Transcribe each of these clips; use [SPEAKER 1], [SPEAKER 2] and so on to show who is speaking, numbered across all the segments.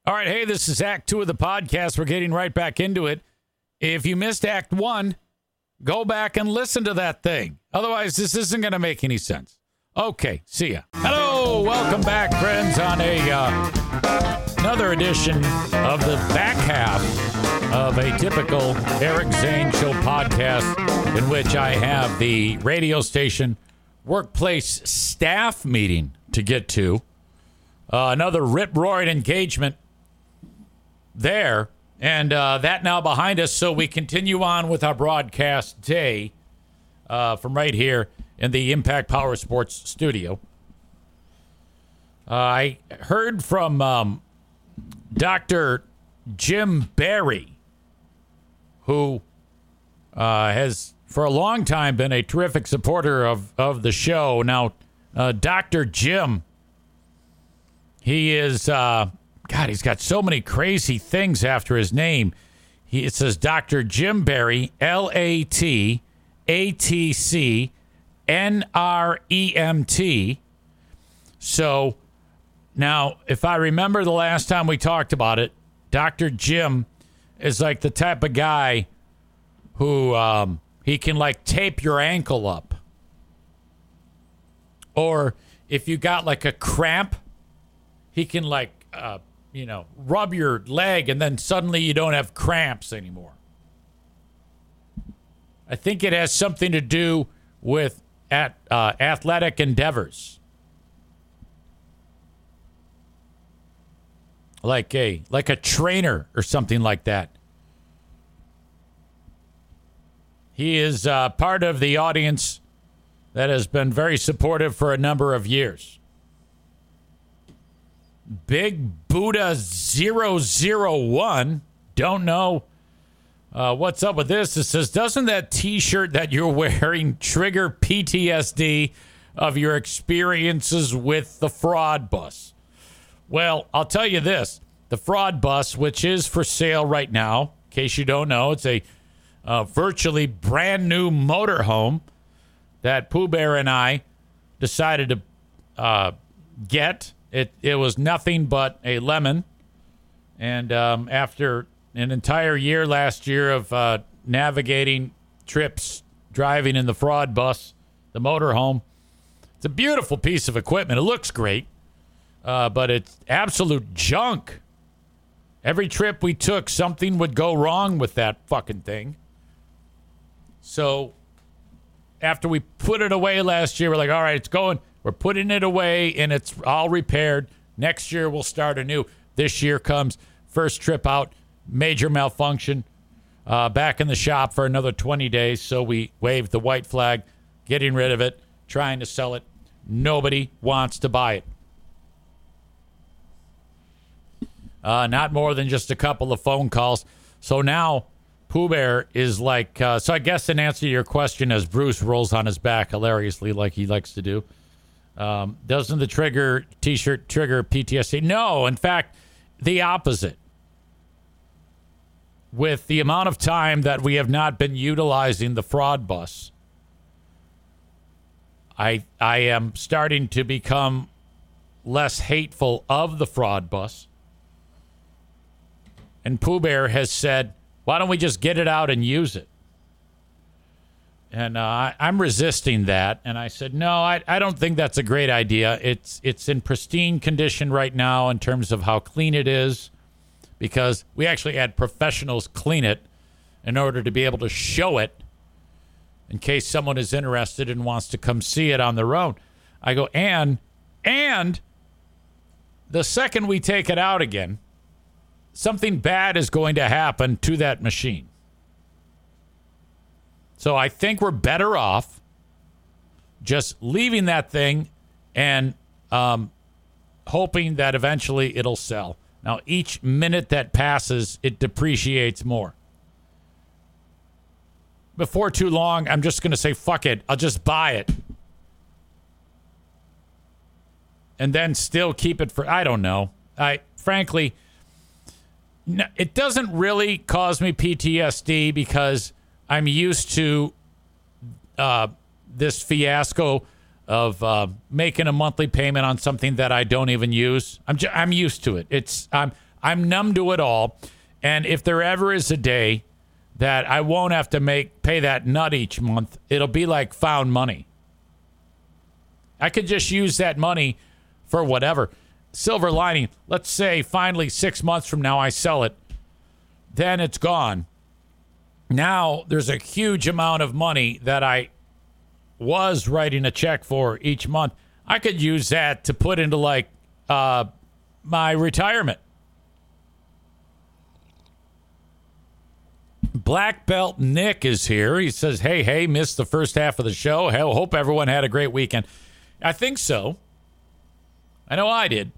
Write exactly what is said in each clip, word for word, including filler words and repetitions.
[SPEAKER 1] All right, hey, this is Act Two of the podcast. We're getting right back into it. If you missed Act One, go back and listen to that thing. Otherwise, this isn't going to make any sense. Okay, see ya. Hello, welcome back, friends, on a uh, another edition of the back half of a typical Eric Zane Show podcast, in which I have the radio station workplace staff meeting to get to. Uh, another rip-roaring engagement there, and uh, that now behind us, so we continue on with our broadcast day uh, from right here in the Impact Power Sports studio. Uh, I heard from um, Doctor Jim Barry, who uh, has for a long time been a terrific supporter of, of the show. Now, uh, Doctor Jim, he is... Uh, God, he's got so many crazy things after his name. He, it says Doctor Jim Barry, L A T A T C N R E M T. So now, if I remember the last time we talked about it, Doctor Jim is like the type of guy who um, he can like tape your ankle up. Or if you got like a cramp, he can like... Uh, you know, rub your leg and then suddenly you don't have cramps anymore. I think it has something to do with at uh, athletic endeavors. Like a like a trainer or something like that. He is uh, part of the audience that has been very supportive for a number of years. Big Buddha zero zero one. Don't know uh, what's up with this. It says, doesn't that T-shirt that you're wearing trigger P T S D of your experiences with the fraud bus? Well, I'll tell you this. The fraud bus, which is for sale right now, in case you don't know, it's a uh, virtually brand new motorhome that Pooh Bear and I decided to uh, get. It it was nothing but a lemon, and um, after an entire year last year of uh, navigating trips, driving in the fraud bus, the motorhome, it's a beautiful piece of equipment. It looks great, uh, but it's absolute junk. Every trip we took, something would go wrong with that fucking thing. So after we put it away last year, we're like, all right, it's going. We're putting it away, and it's all repaired. Next year, we'll start anew. This year comes, first trip out, major malfunction, uh, back in the shop for another twenty days. So we waved the white flag, getting rid of it, trying to sell it. Nobody wants to buy it. Uh, not more than just a couple of phone calls. So now Pooh Bear is like, uh, so I guess in answer to your question, as Bruce rolls on his back hilariously like he likes to do, Um, doesn't the trigger T-shirt trigger P T S D? No, in fact, the opposite. With the amount of time that we have not been utilizing the fraud bus, I I am starting to become less hateful of the fraud bus. And Pooh Bear has said, why don't we just get it out and use it? And uh, I'm resisting that. And I said, no, I, I don't think that's a great idea. It's it's in pristine condition right now in terms of how clean it is, because we actually had professionals clean it in order to be able to show it in case someone is interested and wants to come see it on their own. I go, and, and the second we take it out again, something bad is going to happen to that machine. So I think we're better off just leaving that thing and um, hoping that eventually it'll sell. Now, each minute that passes, it depreciates more. Before too long, I'm just going to say, fuck it. I'll just buy it. And then still keep it for, I don't know. I frankly, it doesn't really cause me P T S D because I'm used to uh, this fiasco of uh, making a monthly payment on something that I don't even use. I'm j- I'm used to it. It's I'm I'm numb to it all. And if there ever is a day that I won't have to make pay that nut each month, it'll be like found money. I could just use that money for whatever. Silver lining, let's say finally six months from now I sell it. Then it's gone. Now there's a huge amount of money that I was writing a check for each month. I could use that to put into like uh, my retirement. Black Belt Nick is here. He says, hey, hey, missed the first half of the show. Hell, hope everyone had a great weekend. I think so. I know I did.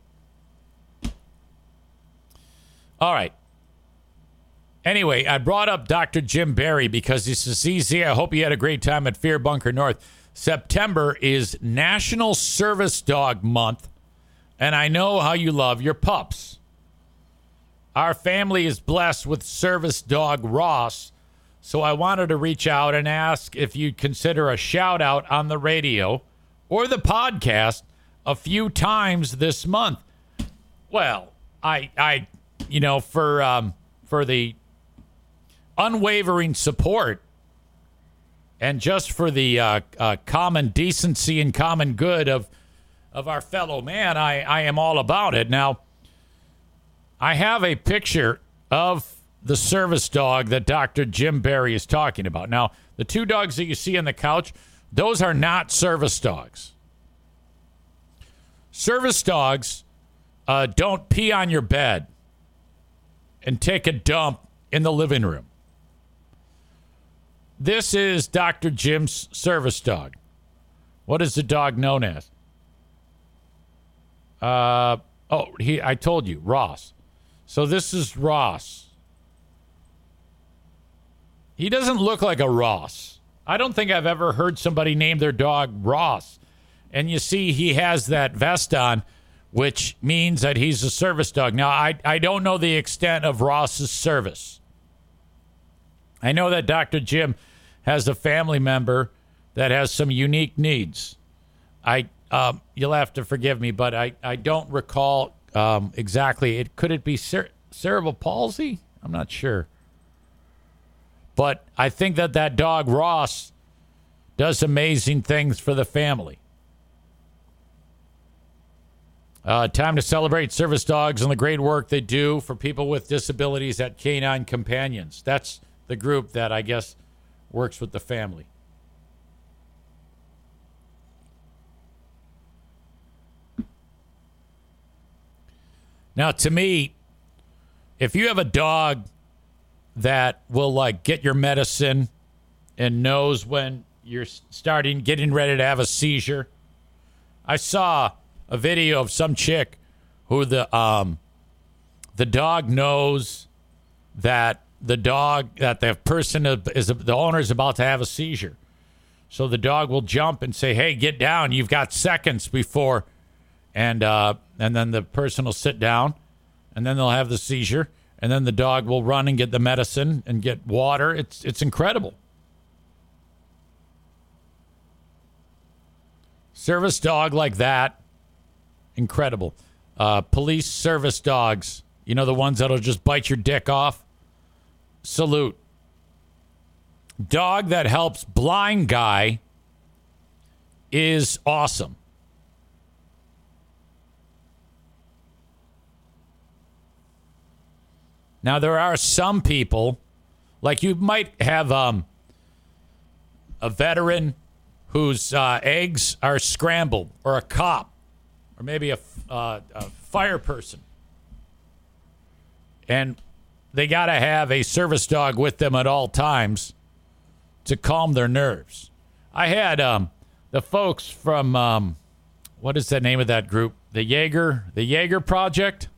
[SPEAKER 1] All right. Anyway, I brought up Doctor Jim Barry because he says, Z Z, I hope you had a great time at Fear Bunker North. September is National Service Dog Month, and I know how you love your pups. Our family is blessed with service dog Ross, so I wanted to reach out and ask if you'd consider a shout out on the radio or the podcast a few times this month. Well, I, I, you know, for um, for the unwavering support and just for the uh, uh, common decency and common good of of our fellow man, I, I am all about it. Now, I have a picture of the service dog that Doctor Jim Barry is talking about. Now, the two dogs that you see on the couch, those are not service dogs. Service dogs uh, don't pee on your bed and take a dump in the living room. This is Doctor Jim's service dog. What is the dog known as? Uh, oh, he. I told you, Ross. So this is Ross. He doesn't look like a Ross. I don't think I've ever heard somebody name their dog Ross. And you see he has that vest on, which means that he's a service dog. Now, I, I don't know the extent of Ross's service. I know that Doctor Jim has a family member that has some unique needs. I um, you'll have to forgive me, but I, I don't recall um, exactly. It could it be cer- cerebral palsy? I'm not sure. But I think that that dog Ross does amazing things for the family. Uh, time to celebrate service dogs and the great work they do for people with disabilities at Canine Companions. That's the group that I guess works with the family. Now, to me, if you have a dog that will like get your medicine and knows when you're starting, getting ready to have a seizure. I saw a video of some chick who the um the dog knows that the dog that the person is the owner is about to have a seizure, so the dog will jump and say, "Hey, get down! You've got seconds before," and uh, and then the person will sit down, and then they'll have the seizure, and then the dog will run and get the medicine and get water. It's it's incredible. Service dog like that. Incredible. Uh, police service dogs, you know, the ones that'll just bite your dick off. Salute. Dog that helps blind guy is awesome. Now, there are some people, like you might have um, a veteran whose uh, eggs are scrambled, or a cop, or maybe a, uh, a fire person. And they got to have a service dog with them at all times to calm their nerves. I had um, the folks from, um, what is the name of that group? The Jaeger, the Jaeger Project.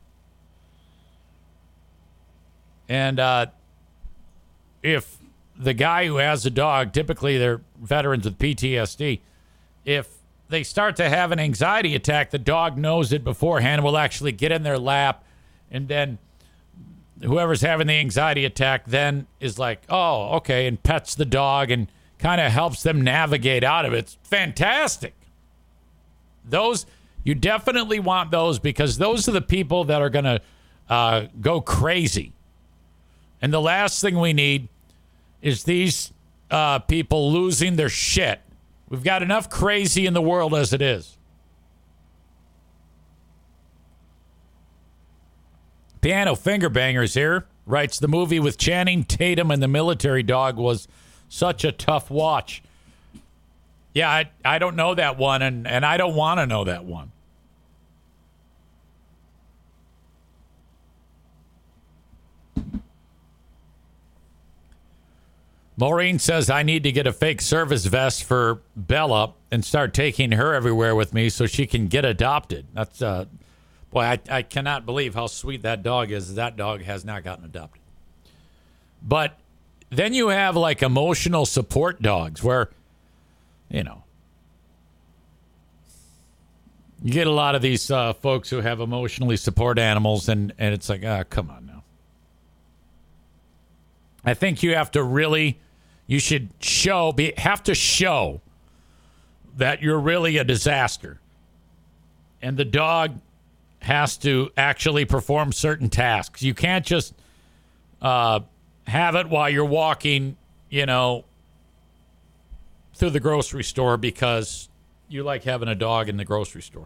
[SPEAKER 1] And uh, if the guy who has a dog, typically they're veterans with P T S D, if they start to have an anxiety attack, the dog knows it beforehand, will actually get in their lap, and then whoever's having the anxiety attack then is like, oh, okay, and pets the dog and kind of helps them navigate out of it. It's fantastic. Those, you definitely want those, because those are the people that are going to uh, go crazy. And the last thing we need is these uh, people losing their shit. We've got enough crazy in the world as it is. Piano Finger Bangers here writes, the movie with Channing Tatum and the military dog was such a tough watch. Yeah, I, I don't know that one, and, and I don't want to know that one. Maureen says, I need to get a fake service vest for Bella and start taking her everywhere with me so she can get adopted. That's, uh, boy, I, I cannot believe how sweet that dog is. That dog has not gotten adopted. But then you have like emotional support dogs where, you know, you get a lot of these uh, folks who have emotionally support animals, and, and it's like, ah, oh, come on now. I think you have to really, you should show, be, have to show that you're really a disaster. And the dog has to actually perform certain tasks. You can't just uh, have it while you're walking, you know, through the grocery store because you like having a dog in the grocery store.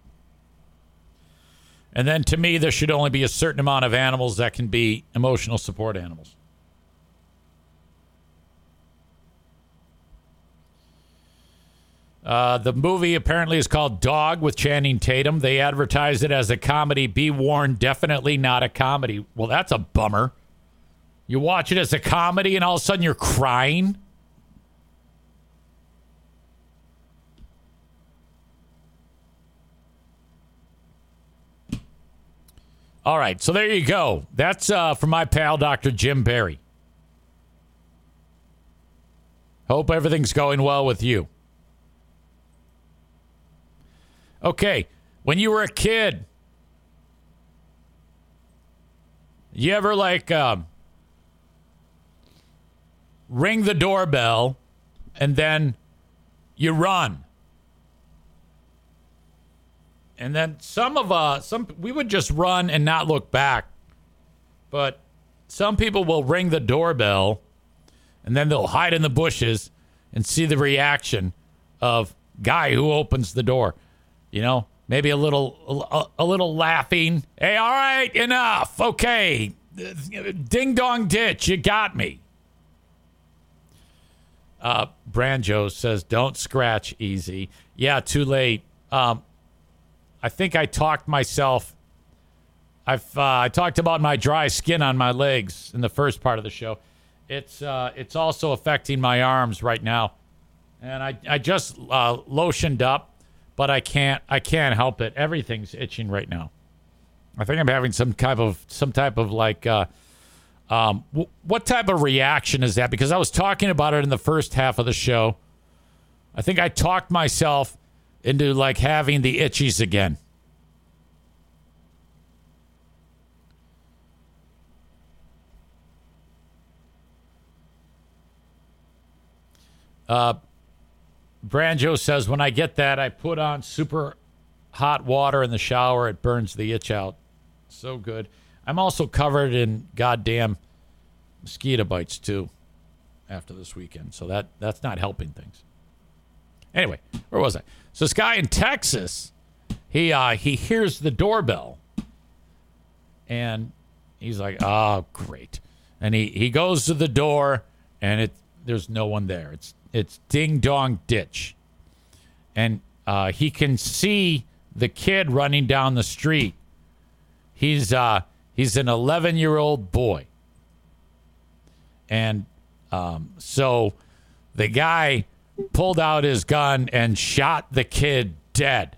[SPEAKER 1] And then to me, there should only be a certain amount of animals that can be emotional support animals. Uh, the movie apparently is called Dog with Channing Tatum. They advertised it as a comedy. Be warned, definitely not a comedy. Well, that's a bummer. You watch it as a comedy and all of a sudden you're crying. All right, so there you go. That's uh, from my pal, Doctor Jim Barry. Hope everything's going well with you. Okay, when you were a kid, you ever like um, ring the doorbell and then you run? And then some of us, some we would just run and not look back. But some people will ring the doorbell and then they'll hide in the bushes and see the reaction of guy who opens the door. You know, maybe a little a, a little laughing. Hey, all right, enough. Okay. Ding dong ditch, you got me. Uh, Branjo says, don't scratch easy. Yeah, too late. Um, I think I talked myself. I've uh, I talked about my dry skin on my legs in the first part of the show. It's uh, it's also affecting my arms right now, and I I just uh, lotioned up, but I can't I can't help it. Everything's itching right now. I think I'm having some type of some type of like uh, um w- what type of reaction is that? Because I was talking about it in the first half of the show. I think I talked myself into like having the itchies again. Uh, Branjo says, when I get that, I put on super hot water in the shower. It burns the itch out. So good. I'm also covered in goddamn mosquito bites, too, after this weekend. So that that's not helping things. Anyway, where was I? So this guy in Texas, he uh, he hears the doorbell. And he's like, oh, great. And he, he goes to the door, and it there's no one there. It's It's Ding Dong Ditch. And uh, he can see the kid running down the street. He's uh, he's an eleven-year-old boy. And um, so the guy pulled out his gun and shot the kid dead.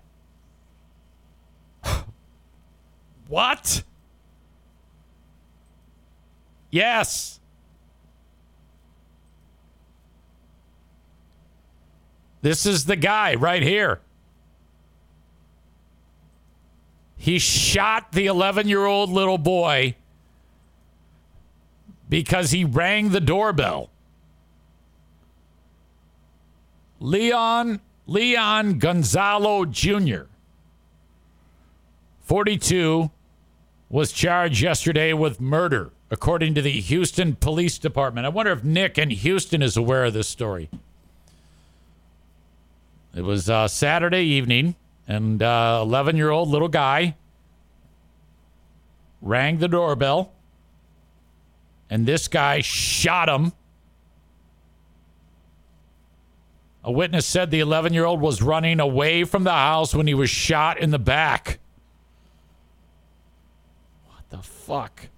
[SPEAKER 1] What? Yes. This is the guy right here. He shot the eleven-year-old little boy because he rang the doorbell. Leon Leon Gonzalo Junior forty-two, was charged yesterday with murder, according to the Houston Police Department. I wonder if Nick in Houston is aware of this story. It was uh, Saturday evening, and uh, eleven-year-old little guy rang the doorbell, and this guy shot him. A witness said the eleven-year-old was running away from the house when he was shot in the back. What the fuck?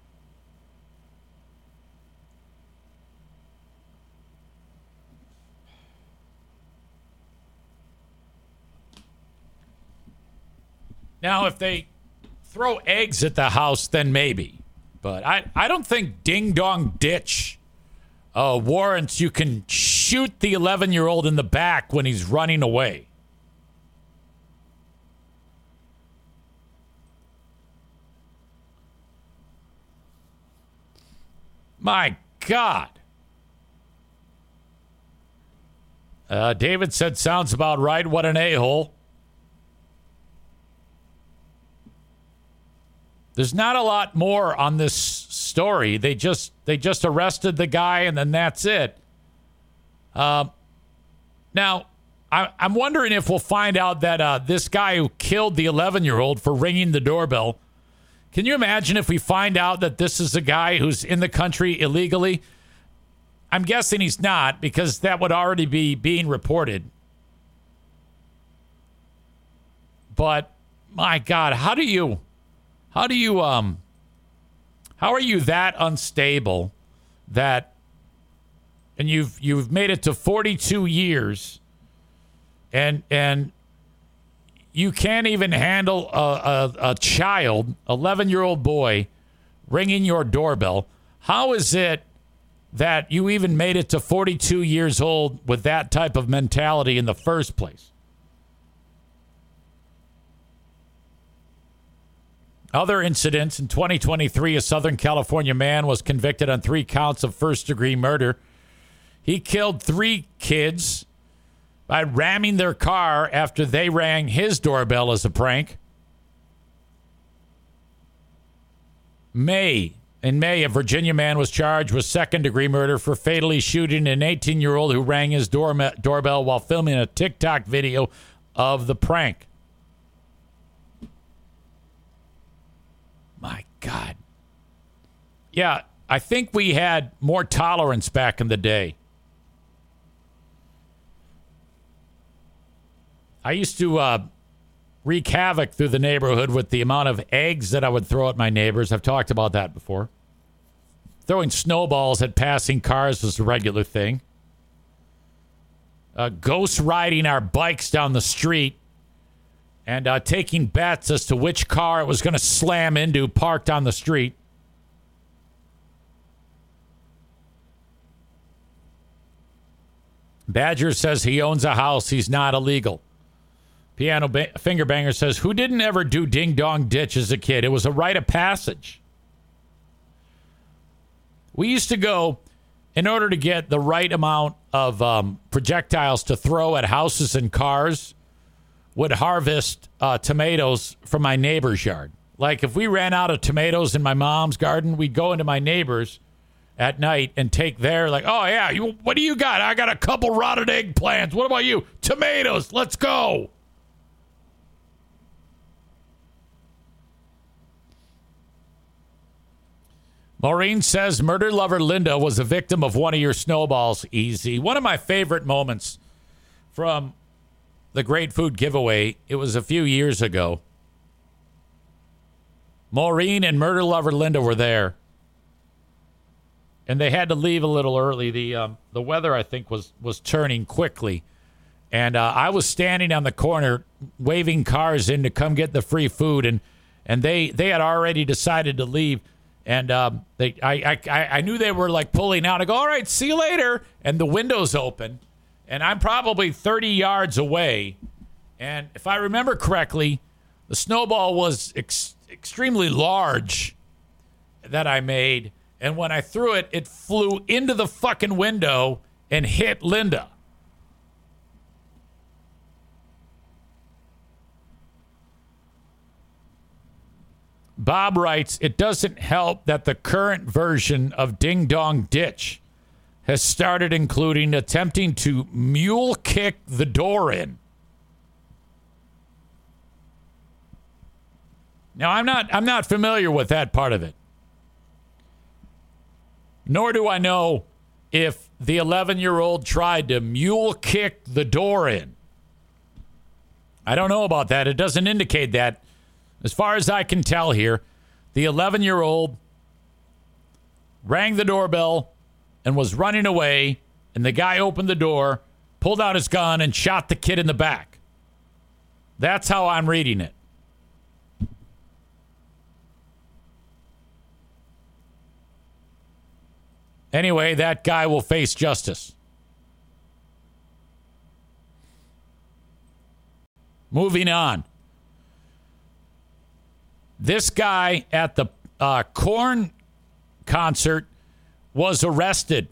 [SPEAKER 1] Now, if they throw eggs at the house, then maybe. But I, I don't think Ding Dong Ditch uh, warrants you can shoot the eleven-year-old in the back when he's running away. My God. Uh, David said, sounds about right. What an a-hole. There's not a lot more on this story. They just they just arrested the guy, and then that's it. Uh, now, I, I'm wondering if we'll find out that uh, this guy who killed the eleven-year-old for ringing the doorbell, can you imagine if we find out that this is a guy who's in the country illegally? I'm guessing he's not, because that would already be being reported. But, my God, how do you... How do you, um, how are you that unstable that, and you've, you've made it to forty-two years and, and you can't even handle a, a, a child, eleven-year-old boy, ringing your doorbell? How is it that you even made it to forty-two years old with that type of mentality in the first place? Other incidents. In twenty twenty-three, a Southern California man was convicted on three counts of first-degree murder. He killed three kids by ramming their car after they rang his doorbell as a prank. May. In May, a Virginia man was charged with second-degree murder for fatally shooting an eighteen-year-old who rang his door- doorbell while filming a TikTok video of the prank. My God. Yeah, I think we had more tolerance back in the day. I used to uh, wreak havoc through the neighborhood with the amount of eggs that I would throw at my neighbors. I've talked about that before. Throwing snowballs at passing cars was a regular thing. Uh, ghost riding our bikes down the street. And uh, taking bets as to which car it was going to slam into parked on the street. Badger says he owns a house. He's not illegal. Piano ba- Finger Banger says, who didn't ever do Ding Dong Ditch as a kid? It was a rite of passage. We used to go, in order to get the right amount of um, projectiles to throw at houses and cars, would harvest uh, tomatoes from my neighbor's yard. Like if we ran out of tomatoes in my mom's garden, we'd go into my neighbor's at night and take their, like, oh yeah, you, what do you got? I got a couple rotted eggplants. What about you? Tomatoes. Let's go. Maureen says murder lover Linda was a victim of one of your snowballs. Easy. One of my favorite moments from the Great Food Giveaway, it was a few years ago. Maureen and murder lover Linda were there. And they had to leave a little early. The um, the weather, I think, was, was turning quickly. And uh, I was standing on the corner waving cars in to come get the free food. And, and they, they had already decided to leave. And um, they I, I, I knew they were like pulling out. I go, all right, see you later. And the window's open. And I'm probably thirty yards away. And if I remember correctly, the snowball was ex- extremely large that I made. And when I threw it, it flew into the fucking window and hit Linda. Bob writes, it doesn't help that the current version of Ding Dong Ditch has started including attempting to mule kick the door in. Now, I'm not I'm not familiar with that part of it. Nor do I know if the eleven-year-old tried to mule kick the door in. I don't know about that. It doesn't indicate that. As far as I can tell here, the eleven-year-old rang the doorbell and was running away, and the guy opened the door, pulled out his gun, and shot the kid in the back. That's how I'm reading it. Anyway, that guy will face justice. Moving on. This guy at the uh, Korn concert was arrested.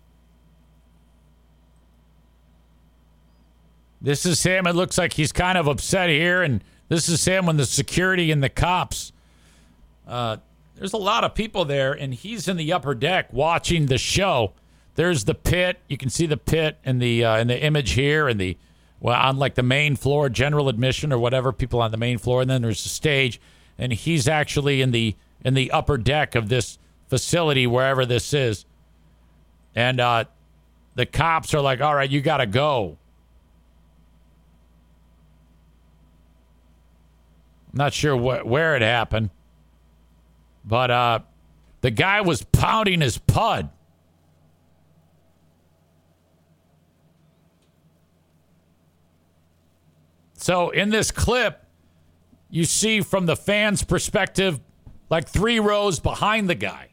[SPEAKER 1] This is him. It looks like he's kind of upset here, and this is him when the security and the cops. Uh, there's a lot of people there, and he's in the upper deck watching the show. There's the pit. You can see the pit in the uh, in the image here, and the well on like the main floor, general admission or whatever. People on the main floor, and then there's the stage, and he's actually in the in the upper deck of this facility, wherever this is. And uh, the cops are like, "All right, you got to go." I'm not sure wh- where it happened. But uh, the guy was pounding his pud. So in this clip, you see from the fan's perspective, like three rows behind the guy.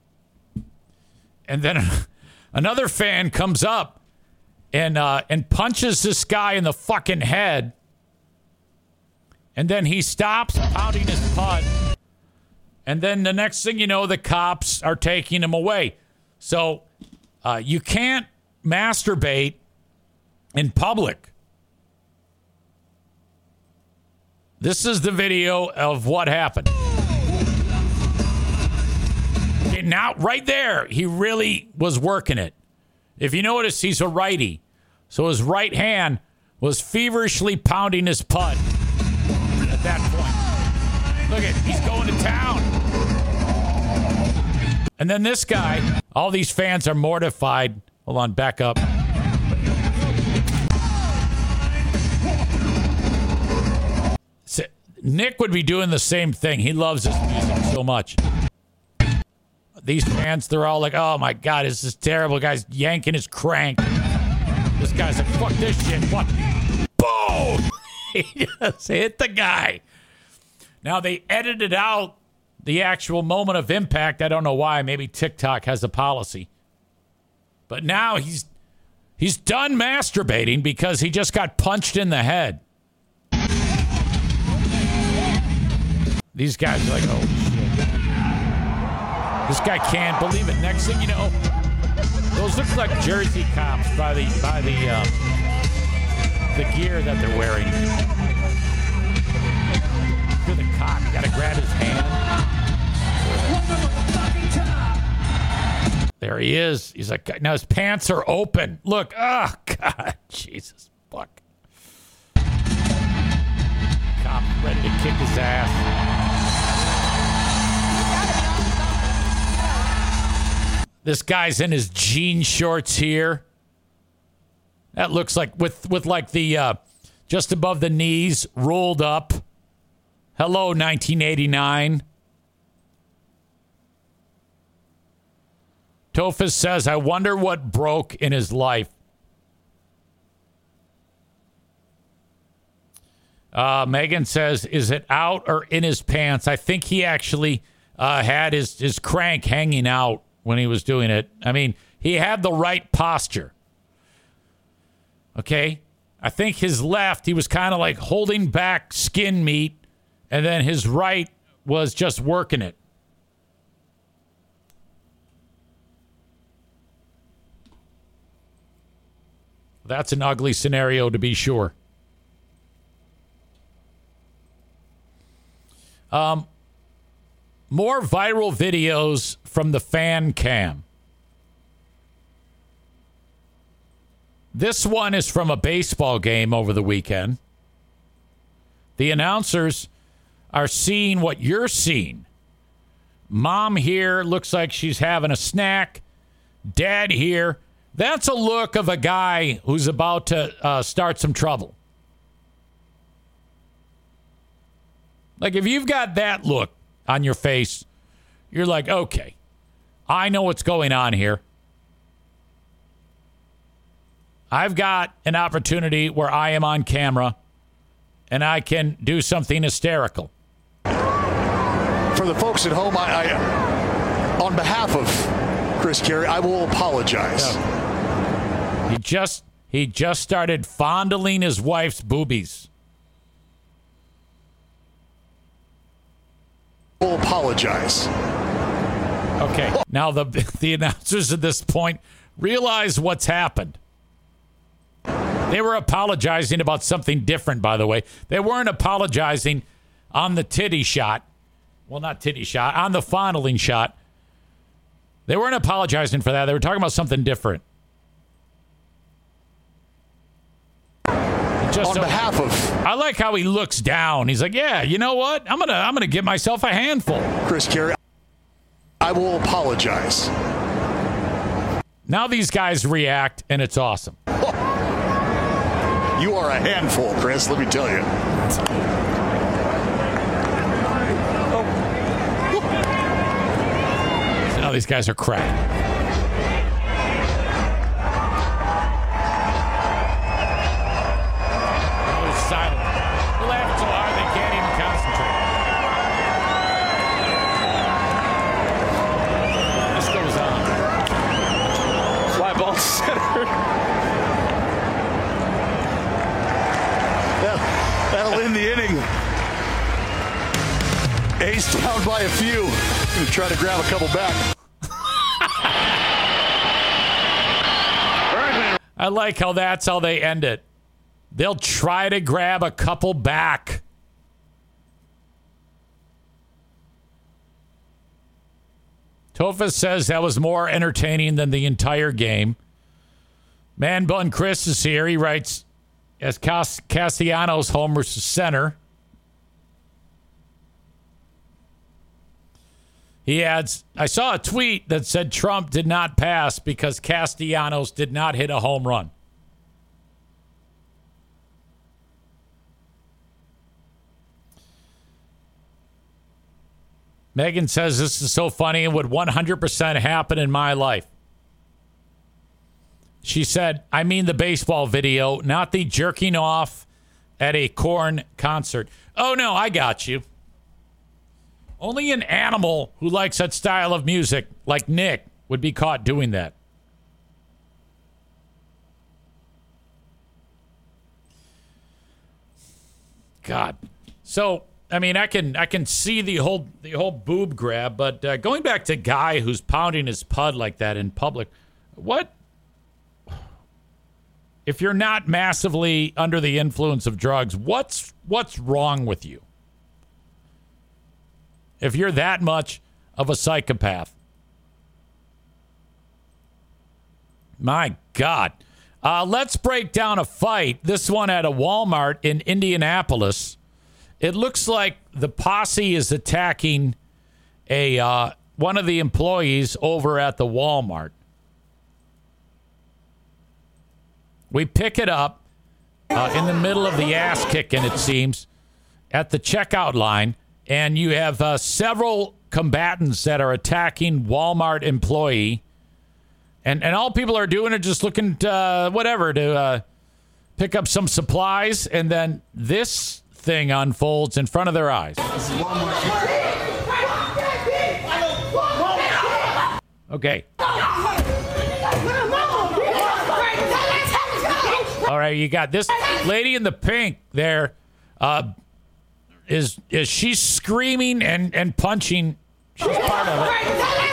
[SPEAKER 1] And then another fan comes up and uh, and punches this guy in the fucking head. And then he stops pounding his pud. And then the next thing you know, the cops are taking him away. So uh, you can't masturbate in public. This is the video of what happened. Okay, now, right there, he really was working it. If you notice, he's a righty. So his right hand was feverishly pounding his pud at that point. Look at, he's going to town. And then this guy, all these fans are mortified. Hold on, back up. So, Nick would be doing the same thing. He loves this music so much. These fans, they're all like, oh my God, this is terrible. The guy's yanking his crank. This guy's like, fuck this shit. What? Boom! He just hit the guy. Now, they edited out the actual moment of impact. I don't know why. Maybe TikTok has a policy. But now he's he's done masturbating because he just got punched in the head. These guys are like, oh, shit. This guy can't believe it. Next thing you know, those look like Jersey cops by the, by the, uh, the gear that they're wearing. To the cop, you gotta grab his hand. There he is. He's like, now his pants are open. Look, oh God, Jesus, fuck. Cop ready to kick his ass. This guy's in his jean shorts here. That looks like with with like the uh, just above the knees rolled up. Hello, nineteen eighty-nine. Tophus says, I wonder what broke in his life. Uh, Megan says, is it out or in his pants? I think he actually uh, had his, his crank hanging out when he was doing it. I mean, he had the right posture. Okay? I think his left, he was kind of like holding back skin meat. And then his right was just working it. That's an ugly scenario to be sure. Um, more viral videos from the fan cam. This one is from a baseball game over the weekend. The announcers are seeing what you're seeing. Mom here looks like she's having a snack. Dad here. That's a look of a guy who's about to uh, start some trouble. Like, if you've got that look on your face, you're like, okay, I know what's going on here. I've got an opportunity where I am on camera and I can do something hysterical.
[SPEAKER 2] For the folks at home, I, I on behalf of Chris Carey, I will apologize.
[SPEAKER 1] Yeah. He just he just started fondling his wife's boobies.
[SPEAKER 2] I will apologize.
[SPEAKER 1] Okay, now the the announcers at this point realize what's happened. They were apologizing about something different, by the way. They weren't apologizing on the titty shot. Well, not titty shot, on the fondling shot. They weren't apologizing for that. They were talking about something different. Just
[SPEAKER 2] on
[SPEAKER 1] so,
[SPEAKER 2] behalf of
[SPEAKER 1] I like how he looks down. He's like, yeah, you know what? I'm gonna I'm gonna give myself a handful.
[SPEAKER 2] Chris Carey, I will apologize.
[SPEAKER 1] Now these guys react, and it's awesome.
[SPEAKER 2] You are a handful, Chris, let me tell you.
[SPEAKER 1] So now these guys are crap. Silent. They're laughing so hard they can't even concentrate. This goes on.
[SPEAKER 3] Fly ball center.
[SPEAKER 2] That, that'll end the inning. Ace down by a few. Gonna try to grab a couple back.
[SPEAKER 1] I like how that's how they end it. They'll try to grab a couple back. Tofa says that was more entertaining than the entire game. Man Bun Chris is here. He writes, as Cas- Castellanos homers to center. He adds, I saw a tweet that said Trump did not pass because Castellanos did not hit a home run. Megan says this is so funny and would one hundred percent happen in my life. She said, I mean the baseball video, not the jerking off at a Korn concert. Oh, no, I got you. Only an animal who likes that style of music, like Nick, would be caught doing that. God. So... I mean, I can I can see the whole the whole boob grab, but uh, going back to Guy who's pounding his pud like that in public, what if you're not massively under the influence of drugs? What's what's wrong with you? If you're that much of a psychopath, my God, uh, let's break down a fight. This one at a Walmart in Indianapolis. It looks like the posse is attacking a uh, one of the employees over at the Walmart. We pick it up uh, in the middle of the ass kicking, it seems, at the checkout line, and you have uh, several combatants that are attacking Walmart employee, and and all people are doing are just looking to, uh, whatever to uh, pick up some supplies, and then this thing unfolds in front of their eyes. Okay. All right, you got this lady in the pink there. Uh, is is she screaming and, and punching? She's part of it.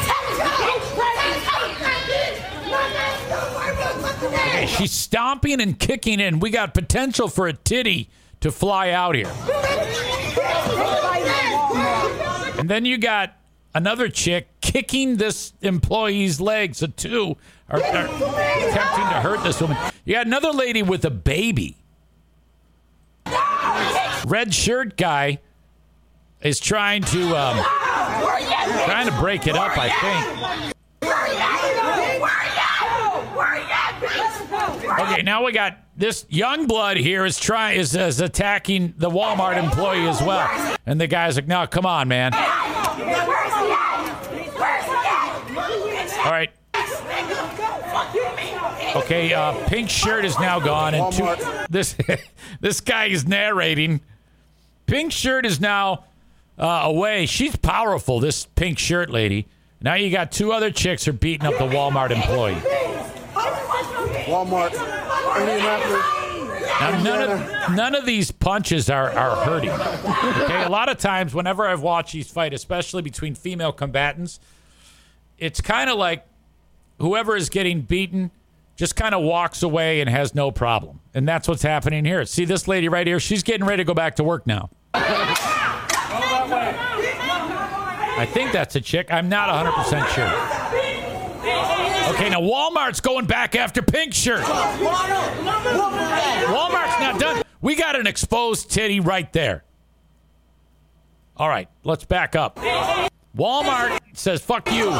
[SPEAKER 1] Okay, she's stomping and kicking, and we got potential for a titty to fly out here. And then you got another chick kicking this employee's legs. The two are, are attempting to hurt this woman. You got another lady with a baby. Red shirt guy is trying to um, trying to break it up, I think. Okay, now we got this young blood here is trying is, is attacking the Walmart employee as well, and the guy's like, "No, come on, man." All right. Okay, uh, pink shirt is now gone, and two, this this guy is narrating. Pink shirt is now uh, away. She's powerful, this pink shirt lady. Now you got two other chicks are beating up the Walmart employee.
[SPEAKER 4] Walmart, Indianapolis.
[SPEAKER 1] Now, none of, none of these punches are, are hurting. Okay, a lot of times, whenever I've watched these fight, especially between female combatants, it's kind of like whoever is getting beaten just kind of walks away and has no problem. And that's what's happening here. See this lady right here? She's getting ready to go back to work now. I think that's a chick. I'm not one hundred percent sure. Okay, now Walmart's going back after pink shirt. Walmart's not done. We got an exposed titty right there. All right, let's back up. Walmart says, fuck you.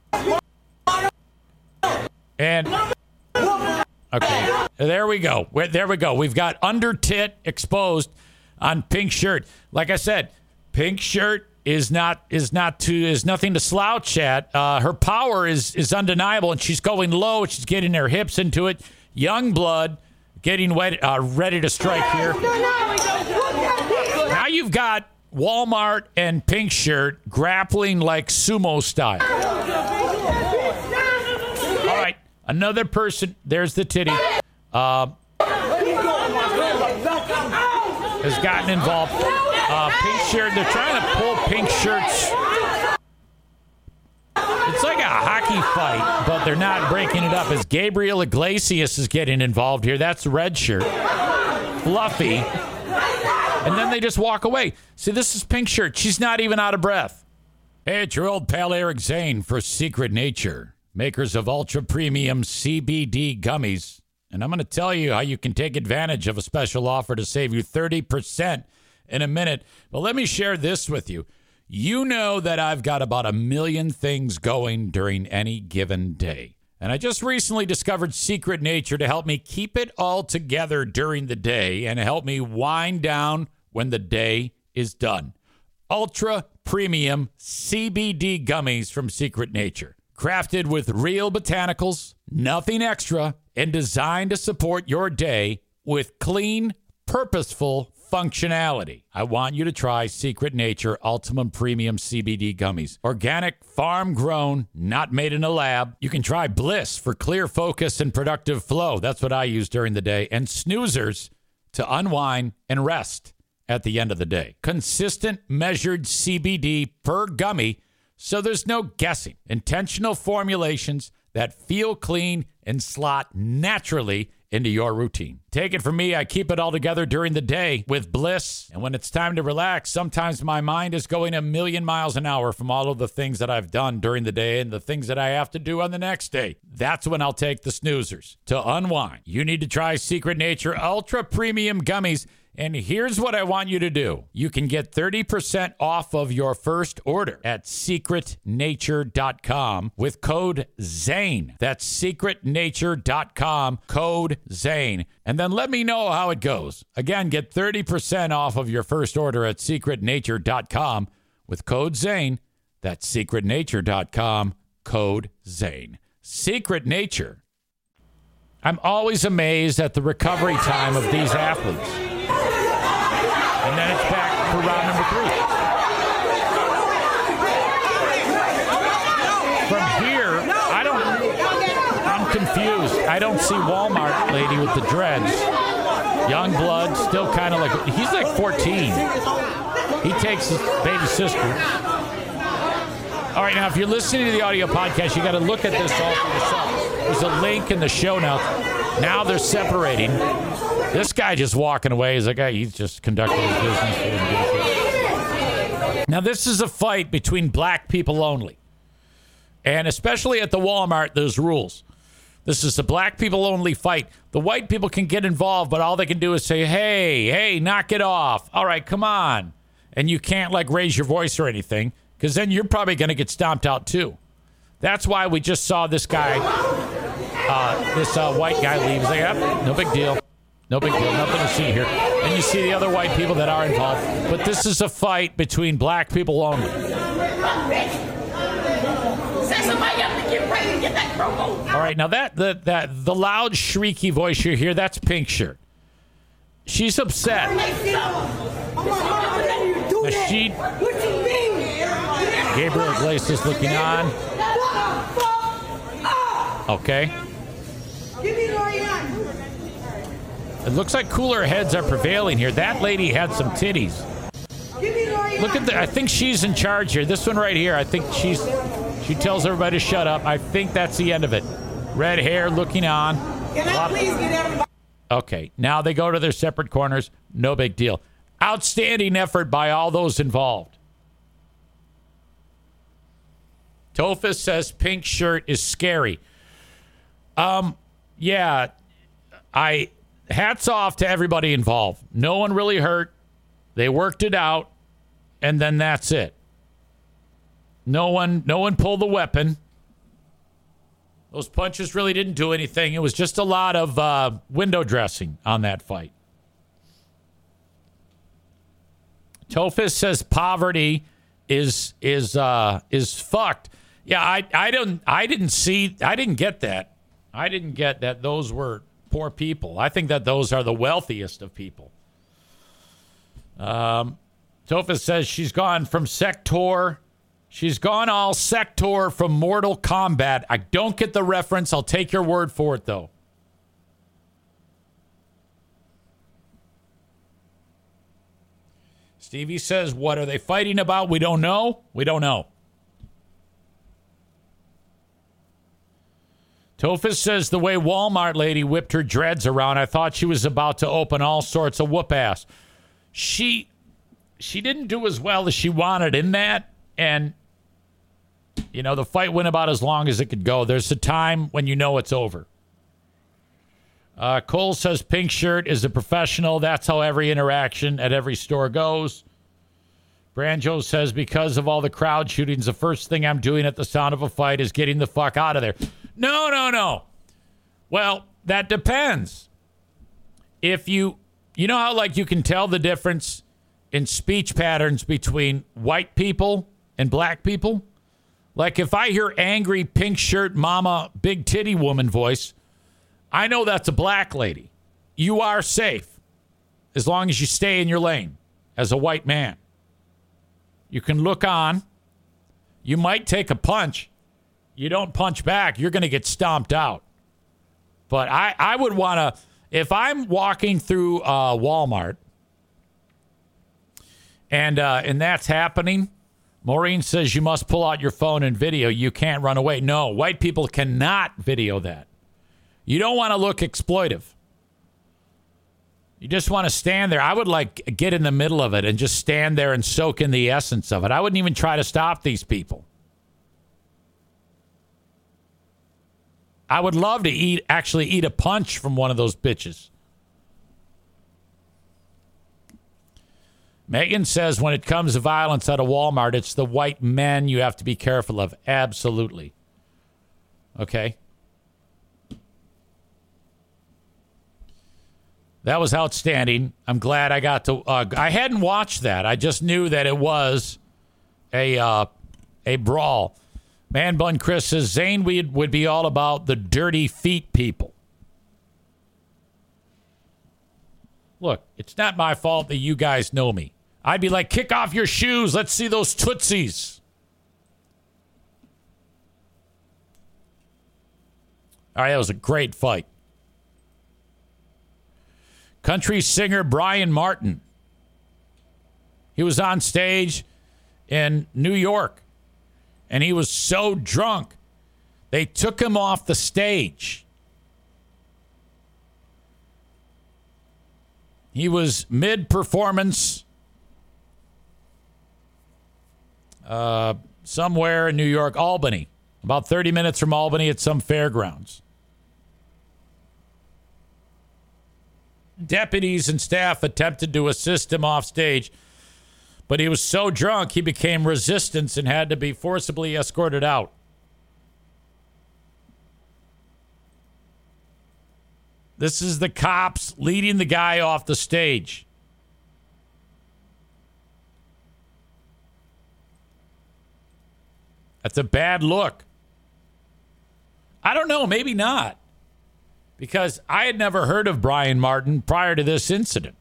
[SPEAKER 1] And, okay, there we go. There we go. We've got under tit exposed on pink shirt. Like I said, pink shirt is not is not to is nothing to slouch at. Uh, her power is is undeniable, and she's going low. She's getting her hips into it. Young blood getting wet, uh, ready to strike here. Now you've got Walmart and pink shirt grappling like sumo style. All right, another person. There's the titty. Uh, has gotten involved. Uh, pink shirt, they're trying to pull pink shirts. It's like a hockey fight, but they're not breaking it up as Gabriel Iglesias is getting involved here. That's red shirt. Fluffy. And then they just walk away. See, this is pink shirt. She's not even out of breath. Hey, it's your old pal Eric Zane for Secret Nature, makers of ultra premium C B D gummies. And I'm going to tell you how you can take advantage of a special offer to save you thirty percent in a minute. But let me share this with you. You know that I've got about a million things going during any given day. And I just recently discovered Secret Nature to help me keep it all together during the day and help me wind down when the day is done. Ultra premium C B D gummies from Secret Nature. Crafted with real botanicals, nothing extra, and designed to support your day with clean, purposeful functionality. I want you to try Secret Nature Ultimate Premium C B D Gummies. Organic, farm-grown, not made in a lab. You can try Bliss for clear focus and productive flow. That's what I use during the day. And Snoozers to unwind and rest at the end of the day. Consistent, measured C B D per gummy, so there's no guessing. Intentional formulations that feel clean and slot naturally into your routine. Take it from me, I keep it all together during the day with Bliss. And when it's time to relax, sometimes my mind is going a million miles an hour from all of the things that I've done during the day and the things that I have to do on the next day. That's when I'll take the Snoozers to unwind. You need to try Secret Nature Ultra Premium Gummies. And here's what I want you to do. You can get thirty percent off of your first order at secret nature dot com with code ZANE. That's secret nature dot com, code ZANE. And then let me know how it goes. Again, get thirty percent off of your first order at secret nature dot com with code ZANE. That's secret nature dot com, code ZANE. Secret Nature. I'm always amazed at the recovery time of these athletes. And then it's back for round number three. From here, I don't, I'm confused. I don't see Walmart lady with the dreads. Young blood, still kind of like, he's like fourteen. He takes his baby sister. All right, now, if you're listening to the audio podcast, you got to look at this all for yourself. There's a link in the show notes. Now they're separating. This guy just walking away is like, hey, he's just conducting his business. Now, this is a fight between black people only. And especially at the Walmart, there's rules. This is a black people only fight. The white people can get involved, but all they can do is say, hey, hey, knock it off. All right, come on. And you can't, like, raise your voice or anything, because then you're probably going to get stomped out, too. That's why we just saw this guy, uh, this uh, white guy leave. He's like, yep, no big deal. No big deal. Nothing to see here. And you see the other white people that are involved. But this is a fight between black people only. All right, now that the that the loud shrieky voice you hear, that's Pink Shirt. She's upset. Now she, Gabriel Iglesias looking on. Okay. It looks like cooler heads are prevailing here. That lady had some titties. Look at the, I think she's in charge here. This one right here, I think she's, she tells everybody to shut up. I think that's the end of it. Red hair looking on.
[SPEAKER 4] Can I please get everybody?
[SPEAKER 1] Okay, now they go to their separate corners. No big deal. Outstanding effort by all those involved. Tophus says Pink Shirt is scary. Um, yeah, I, hats off to everybody involved. No one really hurt. They worked it out, and then that's it. No one, no one pulled the weapon. Those punches really didn't do anything. It was just a lot of uh, window dressing on that fight. Tophus says poverty is is uh, is fucked. Yeah, I I don't I didn't see I didn't get that. I didn't get that those were poor people. I think that those are the wealthiest of people. Um, Tophus says she's gone from Sector. She's gone all Sector from Mortal Kombat. I don't get the reference. I'll take your word for it, though. Stevie says, what are they fighting about? We don't know. We don't know. Tophus says the way Walmart lady whipped her dreads around, I thought she was about to open all sorts of whoop ass. She, she didn't do as well as she wanted in that. And, you know, the fight went about as long as it could go. There's a time when you know it's over. Uh, Cole says Pink Shirt is a professional. That's how every interaction at every store goes. Branjo says because of all the crowd shootings, the first thing I'm doing at the sound of a fight is getting the fuck out of there. No, no, no. Well, that depends. If you, you know how like you can tell the difference in speech patterns between white people and black people? Like if I hear angry pink shirt mama big titty woman voice, I know that's a black lady. You are safe as long as you stay in your lane as a white man. You can look on. You might take a punch. You don't punch back, you're going to get stomped out. But I, I would want to, if I'm walking through uh, Walmart and uh, and that's happening, Maureen says you must pull out your phone and video. You can't run away. No, white people cannot video that. You don't want to look exploitive. You just want to stand there. I would like get in the middle of it and just stand there and soak in the essence of it. I wouldn't even try to stop these people. I would love to eat, actually eat a punch from one of those bitches. Megan says when it comes to violence at a Walmart, it's the white men you have to be careful of. Absolutely. Okay. That was outstanding. I'm glad I got to. Uh, I hadn't watched that. I just knew that it was a uh, a brawl. Man Bun Chris says Zane would, would be all about the dirty feet people. Look, it's not my fault that you guys know me. I'd be like, kick off your shoes. Let's see those tootsies. All right, that was a great fight. Country singer Brian Martin. He was on stage in New York, and he was so drunk, they took him off the stage. He was mid-performance, uh, somewhere in New York, Albany, about thirty minutes from Albany at some fairgrounds. Deputies and staff attempted to assist him off stage, but he was so drunk he became resistant and had to be forcibly escorted out. This is the cops leading the guy off the stage. That's a bad look. I don't know, maybe not. Because I had never heard of Brian Martin prior to this incident.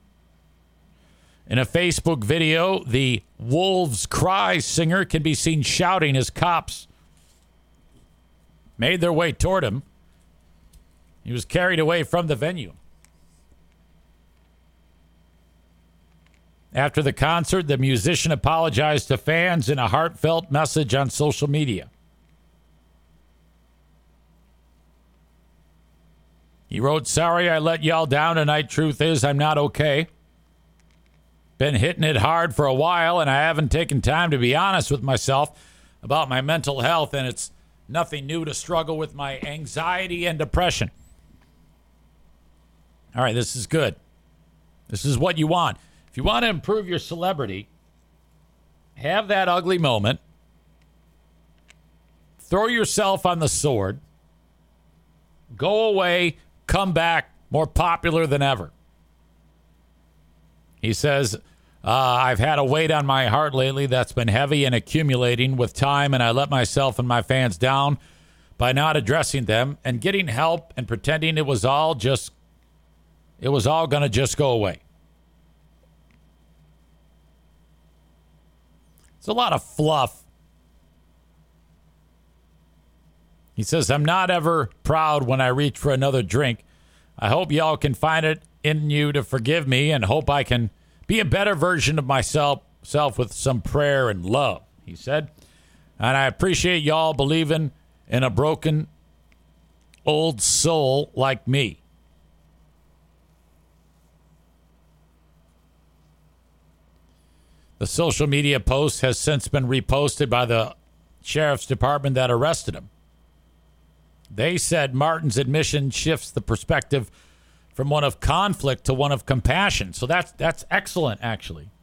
[SPEAKER 1] In a Facebook video, the Wolves Cry singer can be seen shouting as cops made their way toward him. He was carried away from the venue. After the concert, the musician apologized to fans in a heartfelt message on social media. He wrote, "Sorry I let y'all down tonight. Truth is, I'm not okay. Been hitting it hard for a while, and I haven't taken time to be honest with myself about my mental health, and it's nothing new to struggle with my anxiety and depression." All right, this is good. This is what you want. If you want to improve your celebrity, have that ugly moment. Throw yourself on the sword. Go away, come back, more popular than ever. He says, uh, I've had a weight on my heart lately that's been heavy and accumulating with time, and I let myself and my fans down by not addressing them and getting help and pretending it was all just It was all going to just go away. It's a lot of fluff. He says, I'm not ever proud when I reach for another drink. I hope y'all can find it in you to forgive me and hope I can be a better version of myself self with some prayer and love, he said. And I appreciate y'all believing in a broken old soul like me. The social media post has since been reposted by the sheriff's department that arrested him. They said Martin's admission shifts the perspective from one of conflict to one of compassion. So that's that's excellent, actually.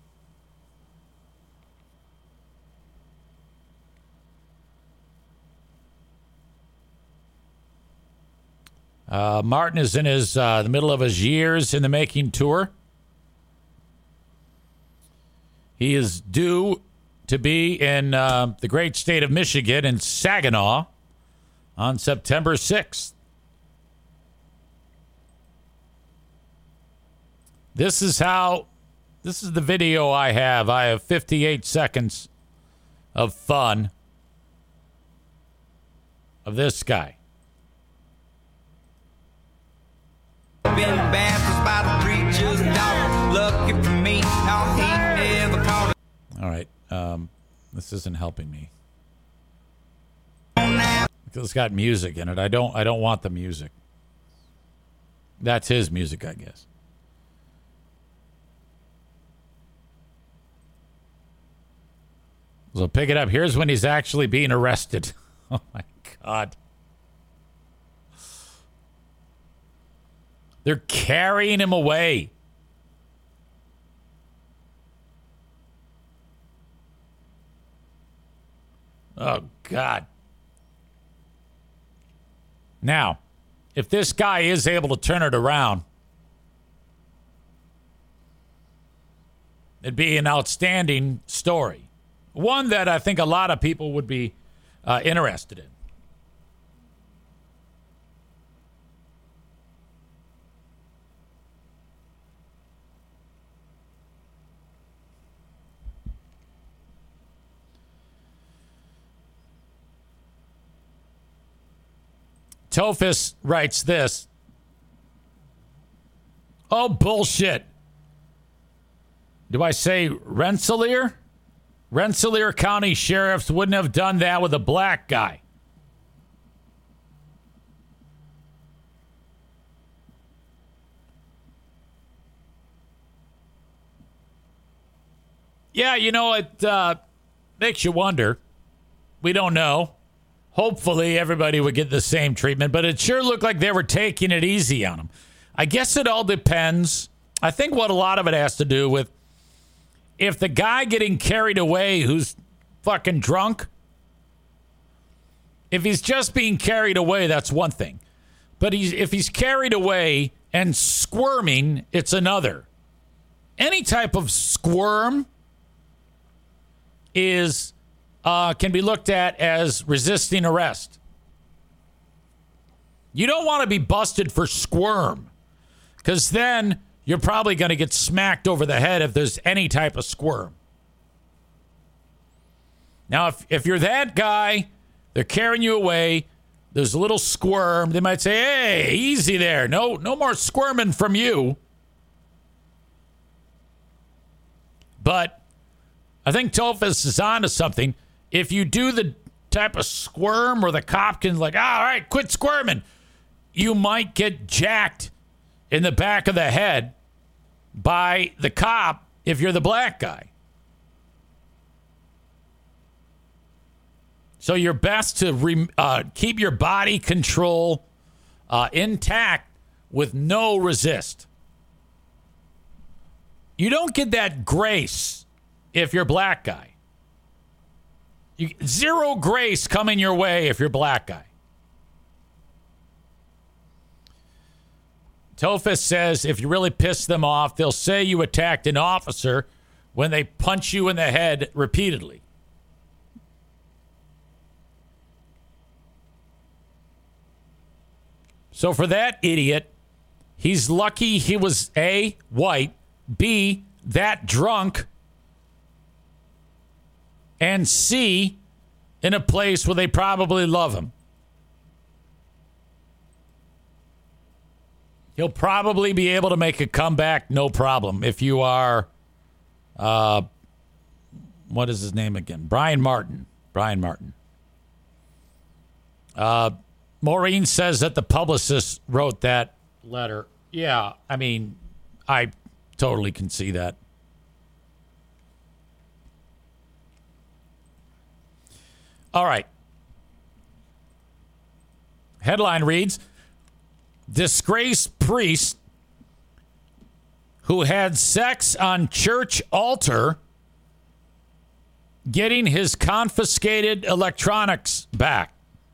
[SPEAKER 1] Uh, Martin is in his uh, the middle of his years in the making tour. He is due to be in uh, the great state of Michigan in Saginaw on September sixth. This is how, this is the video I have. I have fifty-eight seconds of fun of this guy.
[SPEAKER 5] Been baptized by the preacher's daughter. Lucky for me, no, he never called.
[SPEAKER 1] All right, um, this isn't helping me. Because it's got music in it. I don't. I don't want the music. That's his music, I guess. So pick it up. Here's when he's actually being arrested. Oh my God. They're carrying him away. Oh, God. Now, if this guy is able to turn it around, it'd be an outstanding story. One that I think a lot of people would be uh, interested in. Tophus writes this. Oh, bullshit. Do I say Rensselaer? Rensselaer County sheriffs wouldn't have done that with a black guy. Yeah, you know, it, uh, makes you wonder. We don't know. Hopefully everybody would get the same treatment, but it sure looked like they were taking it easy on him. I guess it all depends. I think what a lot of it has to do with if the guy getting carried away who's fucking drunk, if he's just being carried away, that's one thing. But he's, if he's carried away and squirming, it's another. Any type of squirm is uh, can be looked at as resisting arrest. You don't want to be busted for squirm, because then you're probably going to get smacked over the head if there's any type of squirm. Now, if, if you're that guy, they're carrying you away, there's a little squirm, they might say, hey, easy there. No, no more squirming from you. But I think Tophus is on to something. If you do the type of squirm where the cop can like, all right, quit squirming, you might get jacked in the back of the head by the cop if you're the black guy. So you're best to re, uh, keep your body control uh, intact with no resist. You don't get that grace if you're black guy. You, zero grace coming your way if you're black guy. Tophus says if you really piss them off, they'll say you attacked an officer when they punch you in the head repeatedly. So for that idiot, he's lucky he was A, white, B, that drunk, and C, in a place where they probably love him. He'll probably be able to make a comeback, no problem. If you are, uh, what is his name again? Brian Martin. Brian Martin. Uh, Maureen says that the publicist wrote that letter. Yeah, I mean, I totally can see that. All right. Headline reads, disgraced priest who had sex on church altar getting his confiscated electronics back.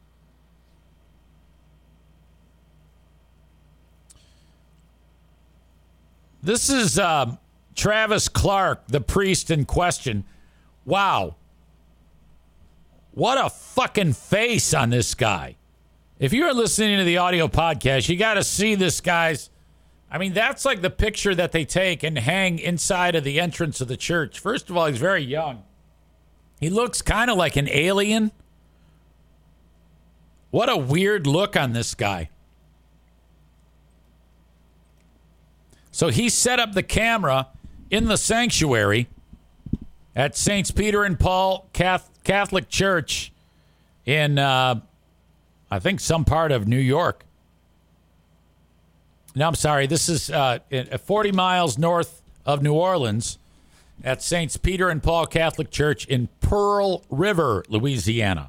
[SPEAKER 1] This is uh, Travis Clark, the priest in question. Wow. What a fucking face on this guy. If you're listening to the audio podcast, you got to see this guy's. I mean, that's like the picture that they take and hang inside of the entrance of the church. First of all, he's very young. He looks kind of like an alien. What a weird look on this guy. So he set up the camera in the sanctuary at Saints Peter and Paul Catholic Church in, uh, I think, some part of New York. No, I'm sorry. This is uh, forty miles north of New Orleans at Saints Peter and Paul Catholic Church in Pearl River, Louisiana.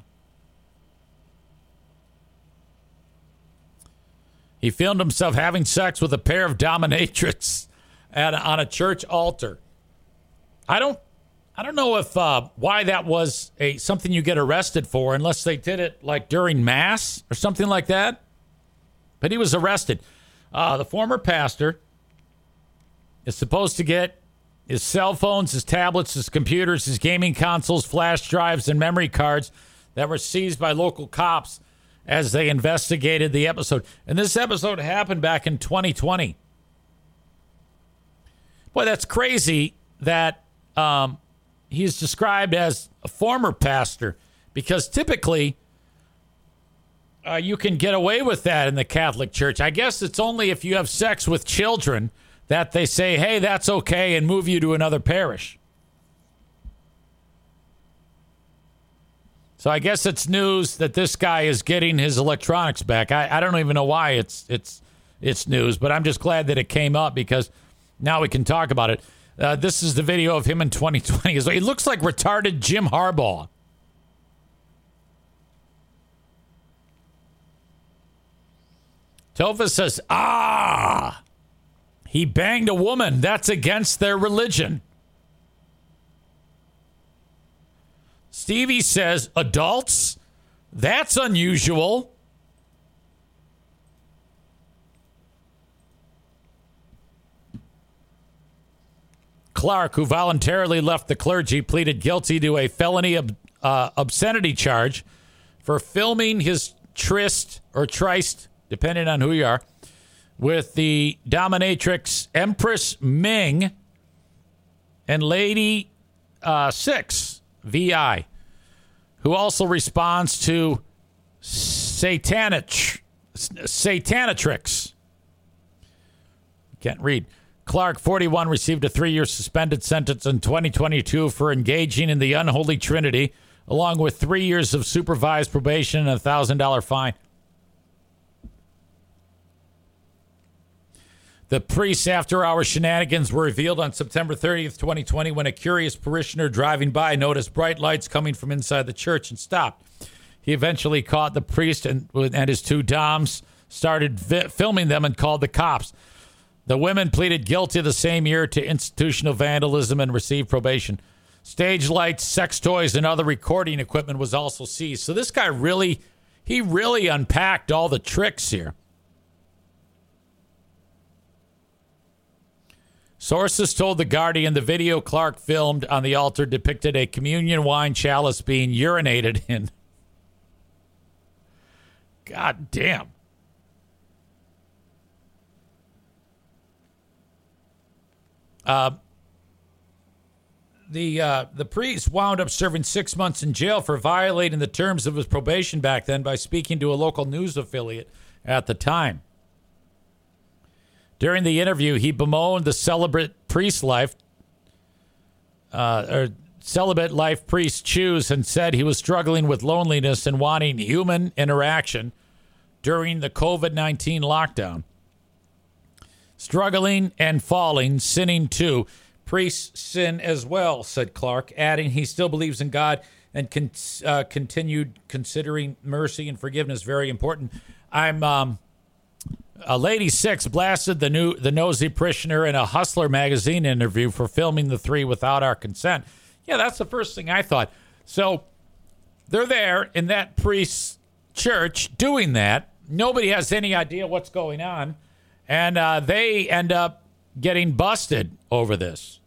[SPEAKER 1] He filmed himself having sex with a pair of dominatrix at, on a church altar. I don't, I don't know if uh, why that was a something you get arrested for, unless they did it like during mass or something like that. But he was arrested. Uh, the former pastor is supposed to get his cell phones, his tablets, his computers, his gaming consoles, flash drives, and memory cards that were seized by local cops as they investigated the episode. And this episode happened back in twenty twenty. Boy, that's crazy that um, he's described as a former pastor, because typically uh, you can get away with that in the Catholic Church. I guess it's only if you have sex with children that they say, hey, that's okay, and move you to another parish. So I guess it's news that this guy is getting his electronics back. I, I don't even know why it's it's it's news, but I'm just glad that it came up, because now we can talk about it. Uh, this is the video of him in twenty twenty. He looks like retarded Jim Harbaugh. Topher says, ah, he banged a woman. That's against their religion. Stevie says, adults? That's unusual. Clark, who voluntarily left the clergy, pleaded guilty to a felony ob- uh, obscenity charge for filming his tryst or tryst, depending on who you are, with the dominatrix Empress Ming and Lady uh, Six, V I, who also responds to satanic, satanatrix. Can't read. Clark, forty-one, received a three-year suspended sentence in twenty twenty-two for engaging in the unholy trinity, along with three years of supervised probation and a one thousand dollars fine. The priest's after-hours shenanigans were revealed on September thirtieth, twenty twenty, when a curious parishioner driving by noticed bright lights coming from inside the church and stopped. He eventually caught the priest and, and his two doms, started vi- filming them, and called the cops. The women pleaded guilty the same year to institutional vandalism and received probation. Stage lights, sex toys, and other recording equipment was also seized. So this guy really, he really unpacked all the tricks here. Sources told The Guardian the video Clark filmed on the altar depicted a communion wine chalice being urinated in. God damn. Uh, the uh, the priest wound up serving six months in jail for violating the terms of his probation back then by speaking to a local news affiliate at the time. During the interview, he bemoaned the celibate priest life, uh, or celibate life priests choose, and said he was struggling with loneliness and wanting human interaction during the covid nineteen lockdown. Struggling and falling, sinning too. Priests sin as well, said Clark, adding he still believes in God and con- uh, continued considering mercy and forgiveness very important. I'm um, a Lady Six blasted the new the nosy parishioner in a Hustler magazine interview for filming the three without our consent. Yeah, that's the first thing I thought. So they're there in that priest's church doing that. Nobody has any idea what's going on. And uh, they end up getting busted over this.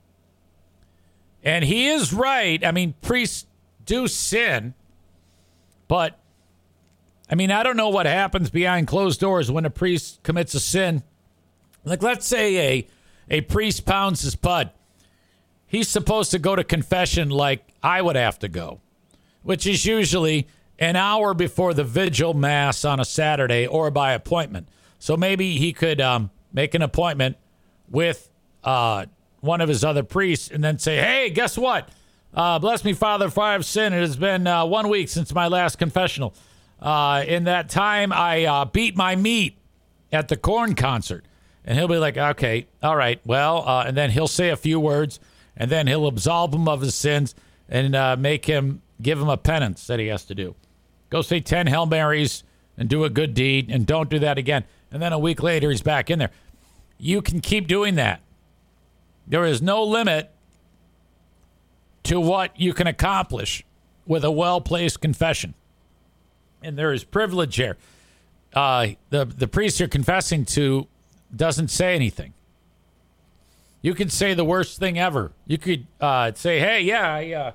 [SPEAKER 1] And he is right. I mean, priests do sin. But, I mean, I don't know what happens behind closed doors when a priest commits a sin. Like, let's say a, a priest pounds his pud. He's supposed to go to confession like I would have to go, which is usually an hour before the vigil mass on a Saturday or by appointment. So maybe he could um, make an appointment with uh, one of his other priests and then say, hey, guess what? Uh, bless me, Father, for I have sinned. It has been uh, one week since my last confessional. Uh, in that time, I uh, beat my meat at the Korn concert. And he'll be like, okay, all right, well, uh, and then he'll say a few words, and then he'll absolve him of his sins and uh, make him, give him a penance that he has to do. Go say ten Hail Marys and do a good deed, and don't do that again. And then a week later, he's back in there. You can keep doing that. There is no limit to what you can accomplish with a well-placed confession. And there is privilege here. Uh, the, the priest you're confessing to doesn't say anything. You could say the worst thing ever. You could uh, say, hey, yeah, I, uh,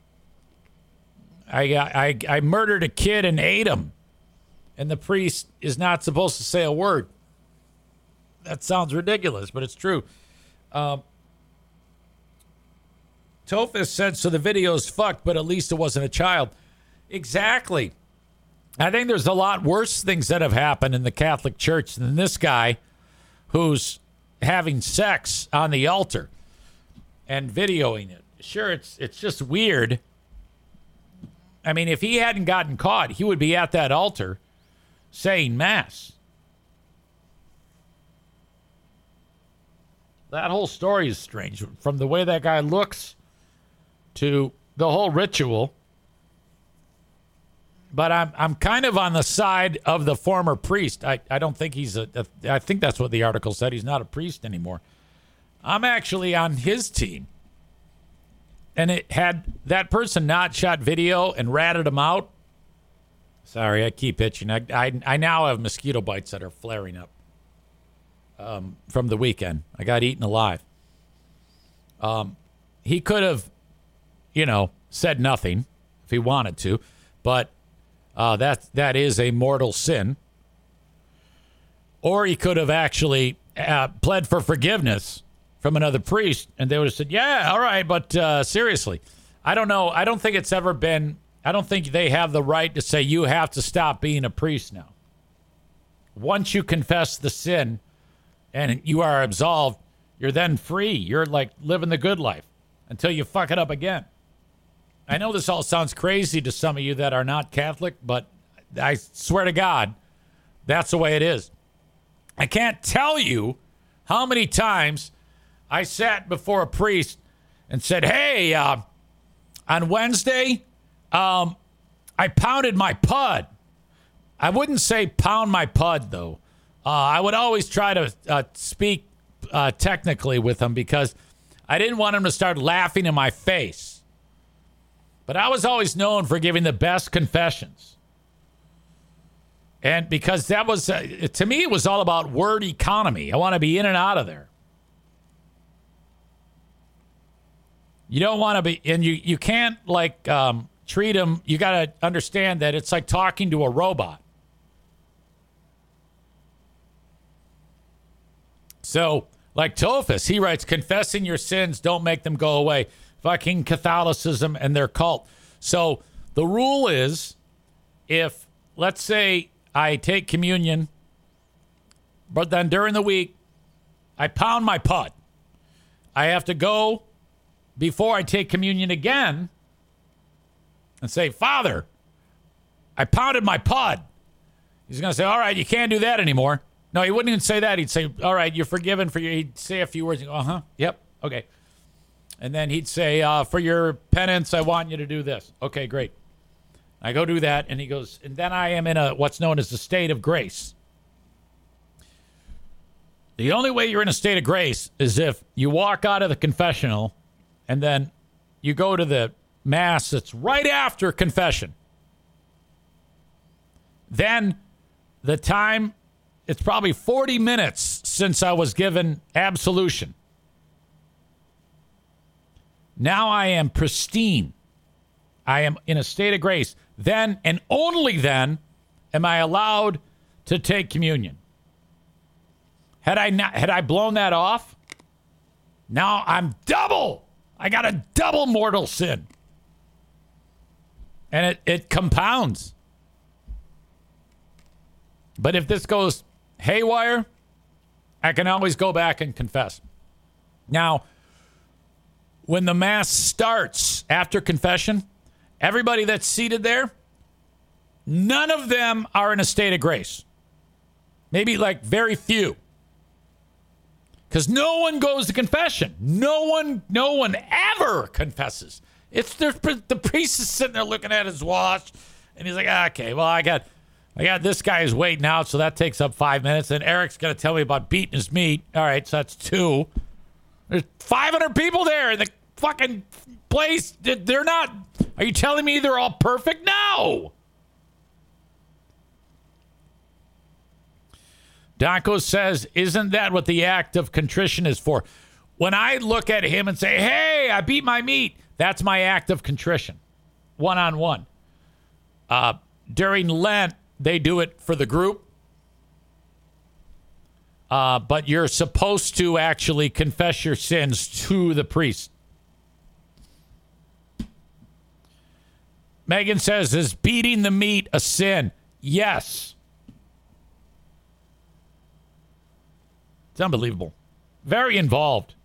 [SPEAKER 1] I, I, I murdered a kid and ate him. And the priest is not supposed to say a word. That sounds ridiculous, but it's true. Uh, Tophus said, so the video's fucked, but at least it wasn't a child. Exactly. I think there's a lot worse things that have happened in the Catholic Church than this guy who's having sex on the altar and videoing it. Sure, it's it's just weird. I mean, if he hadn't gotten caught, he would be at that altar saying mass. that whole story is strange. From the way that guy looks to the whole ritual. But I'm I'm kind of on the side of the former priest. I, I don't think he's a, a... I think that's what the article said. He's not a priest anymore. I'm actually on his team. And it had that person not shot video and ratted him out. Sorry, I keep itching. I, I, I now have mosquito bites that are flaring up um, from the weekend. I got eaten alive. Um, he could have, you know, said nothing if he wanted to, but uh, that that is a mortal sin. Or he could have actually uh, pled for forgiveness from another priest, and they would have said, yeah, all right, but uh, seriously, I don't know. I don't think it's ever been, I don't think they have the right to say you have to stop being a priest now. Once you confess the sin and you are absolved, you're then free. You're like living the good life until you fuck it up again. I know this all sounds crazy to some of you that are not Catholic, but I swear to God, that's the way it is. I can't tell you how many times I sat before a priest and said, hey, uh, on Wednesday, um, I pounded my pud. I wouldn't say pound my pud, though. Uh, I would always try to uh, speak uh, technically with him because I didn't want him to start laughing in my face. But I was always known for giving the best confessions. And because that was, uh, to me, it was all about word economy. I want to be in and out of there. You don't want to be, and you, you can't, like, um, treat them, you got to understand that it's like talking to a robot. So, like Tophus, he writes, confessing your sins don't make them go away. Fucking Catholicism and their cult. So, the rule is, if, let's say, I take communion, but then during the week, I pound my pud. I have to go before I take communion again and say, Father, I pounded my pud. He's going to say, all right, you can't do that anymore. No, he wouldn't even say that. He'd say, all right, you're forgiven for your, he'd say a few words. And go, uh-huh, yep, okay. And then he'd say, uh, for your penance, I want you to do this. Okay, great. I go do that, and he goes, and then I am in a what's known as the state of grace. The only way you're in a state of grace is if you walk out of the confessional and then you go to the mass that's right after confession. Then the time, it's probably forty minutes since I was given absolution. Now I am pristine. I am in a state of grace. Then and only then am I allowed to take communion. Had I not, had I blown that off, now I'm double. I got a double mortal sin. And it, it compounds. But if this goes haywire, I can always go back and confess. Now, when the mass starts after confession, everybody that's seated there, none of them are in a state of grace. Maybe like very few. Because no one goes to confession. No one, no one ever confesses. It's the, the priest is sitting there looking at his watch, and he's like, okay, well, I got, I got this guy who's waiting out, so that takes up five minutes. And Eric's going to tell me about beating his meat. All right, so that's two. There's five hundred people there in the fucking place. They're not. Are you telling me they're all perfect? No. Donko says, isn't that what the act of contrition is for? When I look at him and say, hey, I beat my meat, that's my act of contrition, one-on-one. Uh, during Lent, they do it for the group. Uh, but you're supposed to actually confess your sins to the priest. Megan says, is beating the meat a sin? Yes. It's unbelievable. Very involved.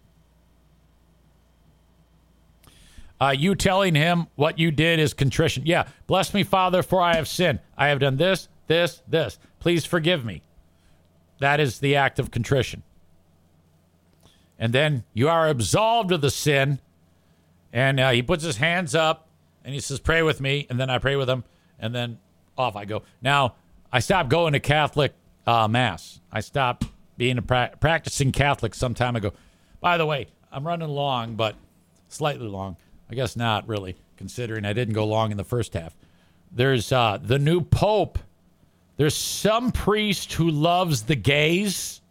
[SPEAKER 1] Uh, you telling him what you did is contrition. Yeah. Bless me, Father, for I have sinned. I have done this, this, this. Please forgive me. That is the act of contrition. And then you are absolved of the sin. And uh, he puts his hands up and he says, pray with me. And then I pray with him. And then off I go. Now, I stopped going to Catholic uh, Mass. I stopped being a pra- practicing Catholic some time ago. By the way, I'm running long, but slightly long. I guess not really, considering I didn't go long in the first half. There's uh, the new Pope. There's some priest who loves the gays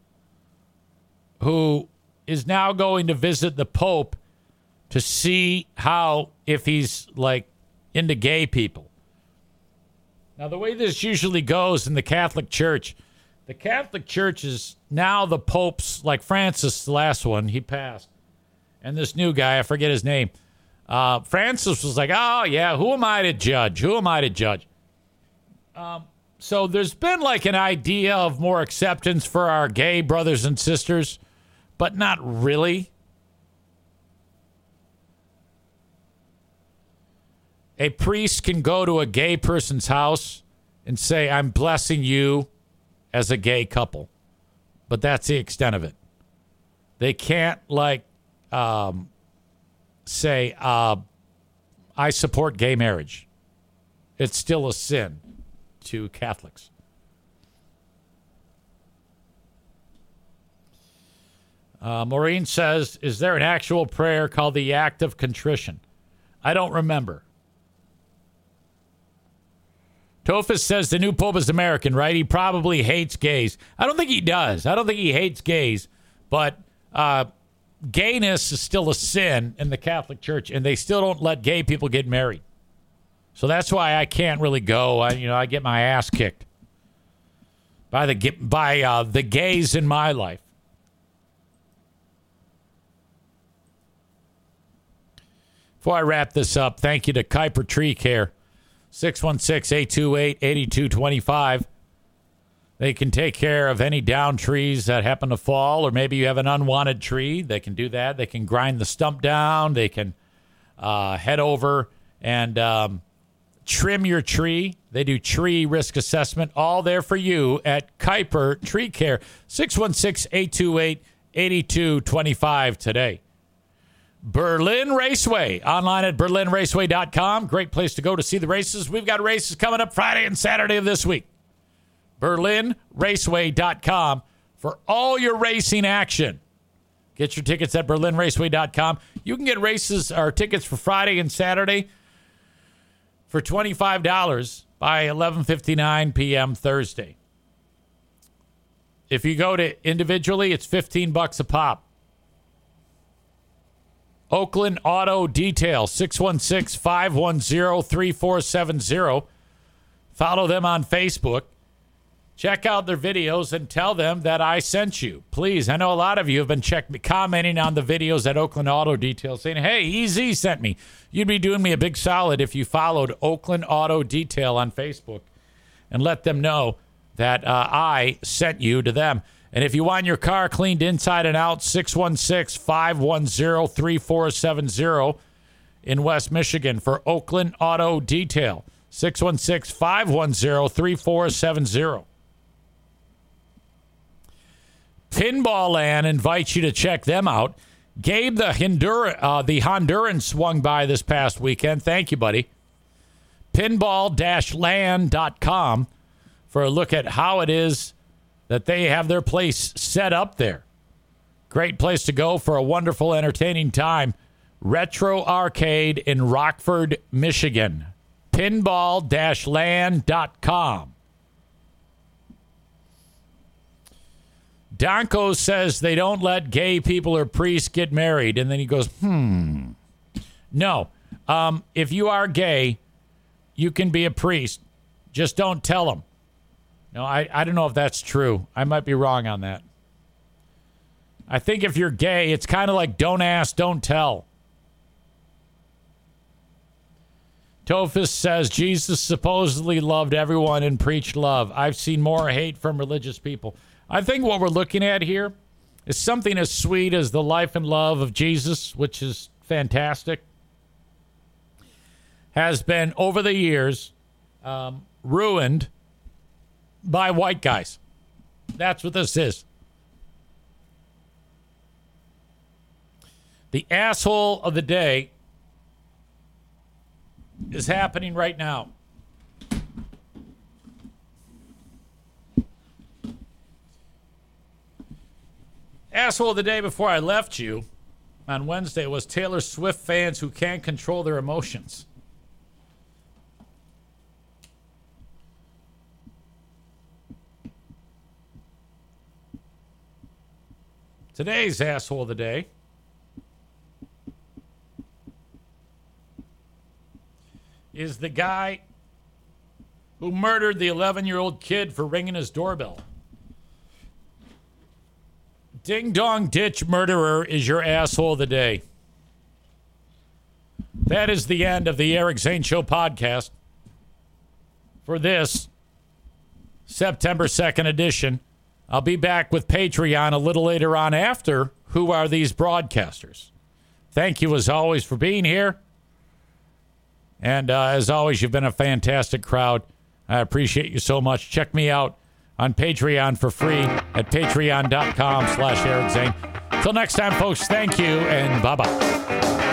[SPEAKER 1] who is now going to visit the Pope to see how, if he's like into gay people. Now, the way this usually goes in the Catholic Church, the Catholic Church is now the Pope's, like Francis, the last one, he passed. And this new guy, I forget his name. Uh, Francis was like, oh, yeah, who am I to judge? Who am I to judge? Um, so there's been like an idea of more acceptance for our gay brothers and sisters, but not really. A priest can go to a gay person's house and say, I'm blessing you as a gay couple. But that's the extent of it. They can't, like, um, say, uh, I support gay marriage. It's still a sin to Catholics. Uh, Maureen says, is there an actual prayer called the Act of Contrition? I don't remember. Tophus says the new Pope is American, right? He probably hates gays. I don't think he does. I don't think he hates gays. But uh, gayness is still a sin in the Catholic Church, and they still don't let gay people get married. So that's why I can't really go. I, you know, I get my ass kicked by the by uh, the gays in my life. Before I wrap this up, thank you to Kuiper Tree Care. six one six, eight two eight, eight two two five. They can take care of any down trees that happen to fall, or maybe you have an unwanted tree. They can do that. They can grind the stump down. They can uh, head over and um, trim your tree. They do tree risk assessment. All there for you at Kuiper Tree Care. six one six, eight two eight, eight two two five today. Berlin Raceway, online at berlin raceway dot com. Great place to go to see the races. We've got races coming up Friday and Saturday of this week. berlin raceway dot com for all your racing action. Get your tickets at berlin raceway dot com. You can get races or tickets for Friday and Saturday for twenty-five dollars by eleven fifty-nine p.m. Thursday. If you go to individually, it's fifteen bucks a pop. Oakland Auto Detail, six one six, five one zero, three four seven zero. Follow them on Facebook. Check out their videos and tell them that I sent you. Please, I know a lot of you have been check- commenting on the videos at Oakland Auto Detail saying, hey, E Z sent me. You'd be doing me a big solid if you followed Oakland Auto Detail on Facebook and let them know that uh, I sent you to them. And if you want your car cleaned inside and out, six one six, five one zero, three four seven zero in West Michigan for Oakland Auto Detail. six one six, five one zero, three four seven zero. Pinball Land invites you to check them out. Gabe, the, Hondur- uh, the Honduran, swung by this past weekend. Thank you, buddy. pinball land dot com for a look at how it is that they have their place set up there. Great place to go for a wonderful, entertaining time. Retro Arcade in Rockford, Michigan. pinball land dot com. Donko says they don't let gay people or priests get married. And then he goes, hmm. No. Um, if you are gay, you can be a priest. Just don't tell them. No, I, I don't know if that's true. I might be wrong on that. I think if you're gay, it's kind of like don't ask, don't tell. Tophus says Jesus supposedly loved everyone and preached love. I've seen more hate from religious people. I think what we're looking at here is something as sweet as the life and love of Jesus, which is fantastic, has been over the years um, ruined by white guys. That's what this is. The asshole of the day is happening right now. Asshole of the day before I left you on Wednesday was Taylor Swift fans who can't control their emotions. Today's asshole of the day is the guy who murdered the eleven-year-old kid for ringing his doorbell. Ding Dong Ditch Murderer is your asshole of the day. That is the end of the Eric Zane Show podcast for this September second edition. I'll be back with Patreon a little later on after Who Are These Broadcasters? Thank you, as always, for being here. And uh, as always, you've been a fantastic crowd. I appreciate you so much. Check me out on Patreon for free at patreon.com slash Eric Zane. Till next time, folks, thank you, and bye-bye.